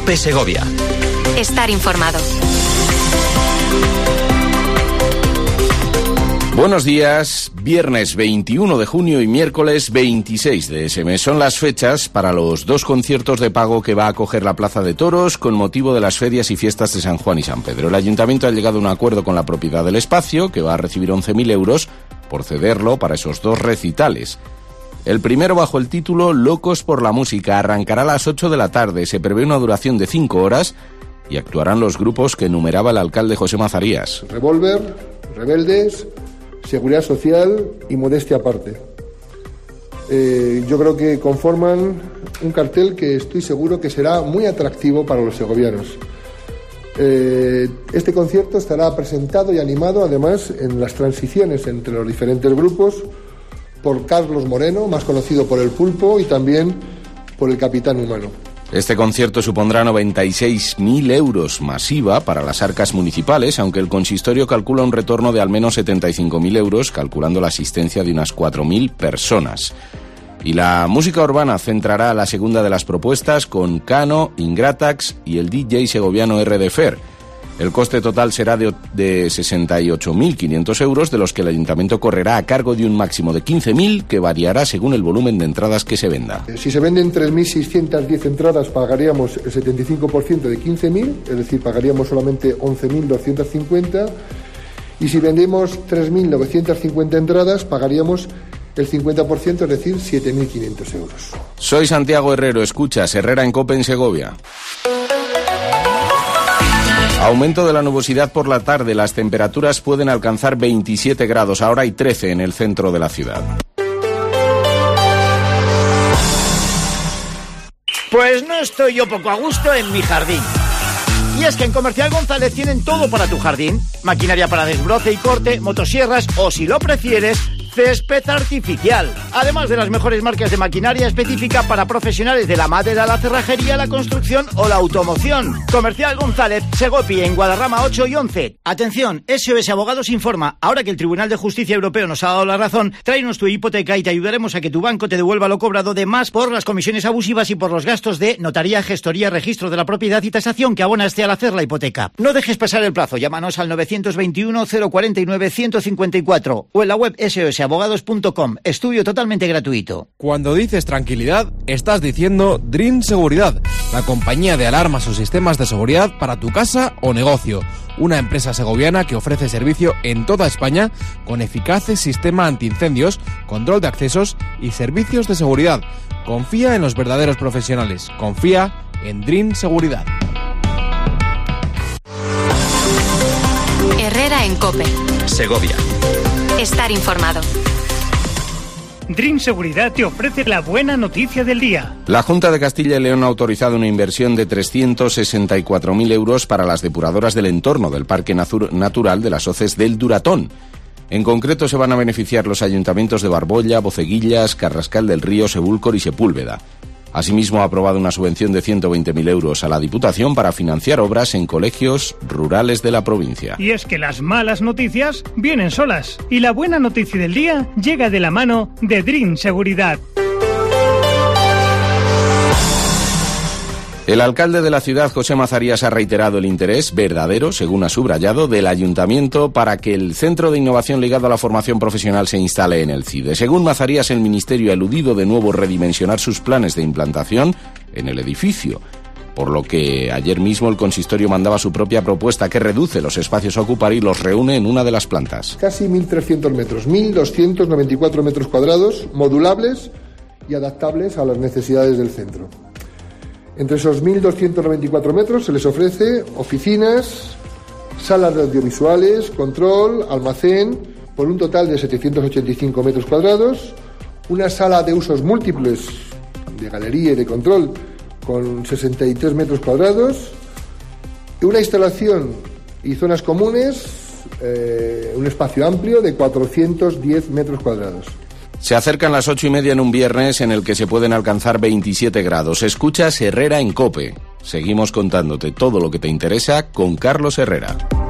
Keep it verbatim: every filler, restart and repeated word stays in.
COPE Segovia. Estar informado. Buenos días, viernes veintiuno de junio y miércoles veintiséis de ese mes. Son las fechas para los dos conciertos de pago que va a acoger la Plaza de Toros con motivo de las ferias y fiestas de San Juan y San Pedro. El Ayuntamiento ha llegado a un acuerdo con la propiedad del espacio, que va a recibir once mil euros por cederlo para esos dos recitales. El primero, bajo el título Locos por la Música, arrancará a las ocho de la tarde. Se prevé una duración de cinco horas y actuarán los grupos que enumeraba el alcalde José Mazarías. Revólver, Rebeldes, Seguridad Social y Modestia Aparte. Eh, yo creo que conforman un cartel que estoy seguro que será muy atractivo para los segovianos. Eh, este concierto estará presentado y animado además en las transiciones entre los diferentes grupos por Carlos Moreno, más conocido por El Pulpo, y también por el Capitán Humano. Este concierto supondrá noventa y seis mil euros masiva para las arcas municipales, aunque el consistorio calcula un retorno de al menos setenta y cinco mil euros, calculando la asistencia de unas cuatro mil personas. Y la música urbana centrará la segunda de las propuestas con Cano, Ingratax y el D J segoviano R D Fer. El coste total será de, de sesenta y ocho mil quinientos euros, de los que el ayuntamiento correrá a cargo de un máximo de quince mil, que variará según el volumen de entradas que se venda. Si se venden tres mil seiscientas diez entradas, pagaríamos el setenta y cinco por ciento de quince mil, es decir, pagaríamos solamente once mil doscientas cincuenta, y si vendemos tres mil novecientas cincuenta entradas, pagaríamos el cincuenta por ciento, es decir, siete mil quinientos euros. Soy Santiago Herrero, escuchas Herrera en COPE en Segovia. Aumento de la nubosidad por la tarde. Las temperaturas pueden alcanzar veintisiete grados. Ahora hay trece en el centro de la ciudad. Pues no estoy yo poco a gusto en mi jardín. Y es que en Comercial González tienen todo para tu jardín. Maquinaria para desbroce y corte, motosierras o, si lo prefieres, césped artificial. Además de las mejores marcas de maquinaria específica para profesionales de la madera, la cerrajería, la construcción o la automoción. Comercial González, Segopi, en Guadarrama ocho y once. Atención, S O S Abogados informa. Ahora que el Tribunal de Justicia Europeo nos ha dado la razón, tráenos tu hipoteca y te ayudaremos a que tu banco te devuelva lo cobrado de más por las comisiones abusivas y por los gastos de notaría, gestoría, registro de la propiedad y tasación que abonaste al hacer la hipoteca. No dejes pasar el plazo. Llámanos al novecientos veintiuno cero cuarenta y nueve ciento cincuenta y cuatro o en la web S O S abogados punto com. Estudio totalmente gratuito. Cuando dices tranquilidad, estás diciendo Dream Seguridad, la compañía de alarmas o sistemas de seguridad para tu casa o negocio. Una empresa segoviana que ofrece servicio en toda España con eficaces sistema antiincendios, control de accesos y servicios de seguridad. Confía en los verdaderos profesionales. Confía en Dream Seguridad. Herrera en COPE. Segovia. Estar informado. Dream Seguridad te ofrece la buena noticia del día. La Junta de Castilla y León ha autorizado una inversión de trescientos sesenta y cuatro mil euros para las depuradoras del entorno del Parque Natural de las Hoces del Duratón. En concreto se van a beneficiar los ayuntamientos de Barbolla, Boceguillas, Carrascal del Río, Sebúlcor y Sepúlveda. Asimismo, ha aprobado una subvención de ciento veinte mil euros a la Diputación para financiar obras en colegios rurales de la provincia. Y es que las malas noticias vienen solas. Y la buena noticia del día llega de la mano de Dream Seguridad. El alcalde de la ciudad, José Mazarías, ha reiterado el interés verdadero, según ha subrayado, del ayuntamiento para que el centro de innovación ligado a la formación profesional se instale en el CIDE. Según Mazarías, el ministerio ha eludido de nuevo redimensionar sus planes de implantación en el edificio, por lo que ayer mismo el consistorio mandaba su propia propuesta que reduce los espacios a ocupar y los reúne en una de las plantas. Casi mil trescientos metros, mil doscientos noventa y cuatro metros cuadrados, modulables y adaptables a las necesidades del centro. Entre esos mil doscientos noventa y cuatro metros se les ofrece oficinas, salas de audiovisuales, control, almacén, por un total de setecientos ochenta y cinco metros cuadrados, una sala de usos múltiples de galería y de control con sesenta y tres metros cuadrados, una instalación y zonas comunes, eh, un espacio amplio de cuatrocientos diez metros cuadrados. Se acercan las ocho y media en un viernes en el que se pueden alcanzar veintisiete grados. Escuchas Herrera en COPE. Seguimos contándote todo lo que te interesa con Carlos Herrera.